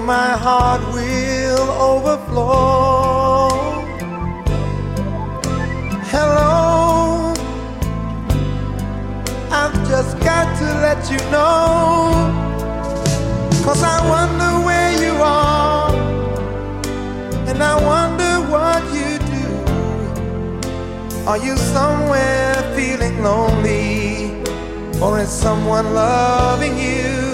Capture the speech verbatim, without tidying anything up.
my heart will overflow. Hello, I've just got to let you know, 'cause I wonder where you are, and I wonder what you do. Are you somewhere feeling lonely, or is someone loving you?